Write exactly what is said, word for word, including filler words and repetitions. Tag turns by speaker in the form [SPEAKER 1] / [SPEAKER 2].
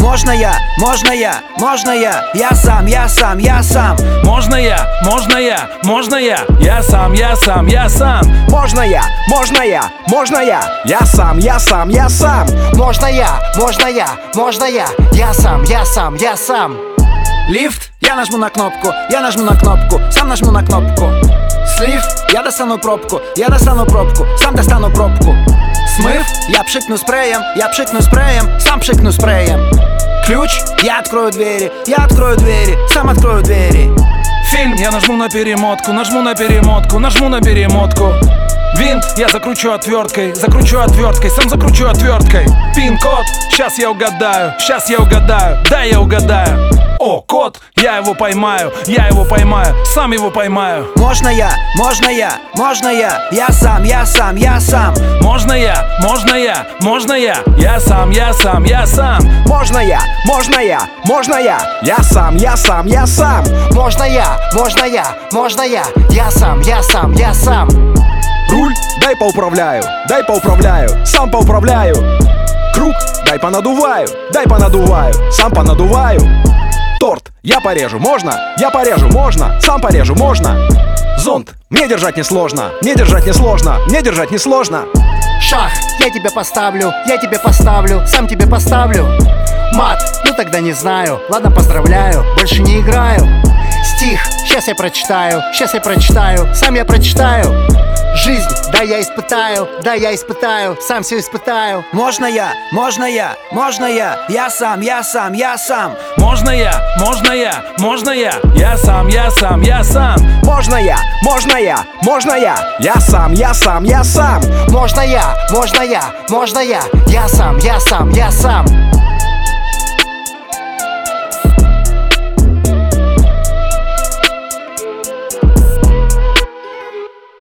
[SPEAKER 1] Можно я, можно я, можно я, я сам, я сам, я сам.
[SPEAKER 2] Можно я, можно я, можно я, я сам, я сам, я сам.
[SPEAKER 3] Можно я, можно я, можно я, я сам, я сам, я сам.
[SPEAKER 4] Можно я, можно я, можно я, я сам, я сам, я сам.
[SPEAKER 1] Лифт, я нажму на кнопку, я нажму на кнопку, сам нажму на кнопку. Слив, я достану пробку, я достану пробку, сам достану пробку. Смыв, я пшикну спреем, я пшикну спреем, сам пшикну спреем. Ключ, я открою двери, я открою двери, сам открою двери.
[SPEAKER 2] Фильм, я нажму на перемотку, нажму на перемотку, нажму на перемотку. Винт, я закручу отверткой, закручу отверткой, сам закручу отверткой. Пин-код, сейчас я угадаю, сейчас я угадаю, да я угадаю. О, кот, я его поймаю, я его поймаю, сам его поймаю.
[SPEAKER 1] Можно я, можно я, можно я, я сам, я сам, я сам.
[SPEAKER 2] Можно я, можно я, можно я, я сам, я сам, я сам.
[SPEAKER 3] Можно я, можно я, можно я, я сам, я сам, я сам.
[SPEAKER 4] Можно я, можно я, можно я, я сам, я сам, я сам.
[SPEAKER 3] Руль, дай поуправляю, дай поуправляю, сам поуправляю. Круг, дай понадуваю, дай понадуваю, сам понадуваю. Торт, я порежу, можно? Я порежу, можно? Сам порежу, можно? Зонт, мне держать несложно, мне держать несложно, мне держать несложно.
[SPEAKER 4] Шах, я тебе поставлю, я тебе поставлю, сам тебе поставлю. Мат, ну тогда не знаю, ладно, поздравляю, больше не играю. Стих, сейчас я прочитаю, сейчас я прочитаю, сам я прочитаю. Жизнь, да я испытаю, да я испытаю, сам все испытаю.
[SPEAKER 1] Можно я, можно я, можно я, я сам, я сам, я сам.
[SPEAKER 2] Можно я, можно я, можно я, я сам, я сам, я сам.
[SPEAKER 3] Можно я, можно я, можно я, я сам, я сам, я сам.
[SPEAKER 4] Можно я, можно я, можно я, я сам, я сам, я сам.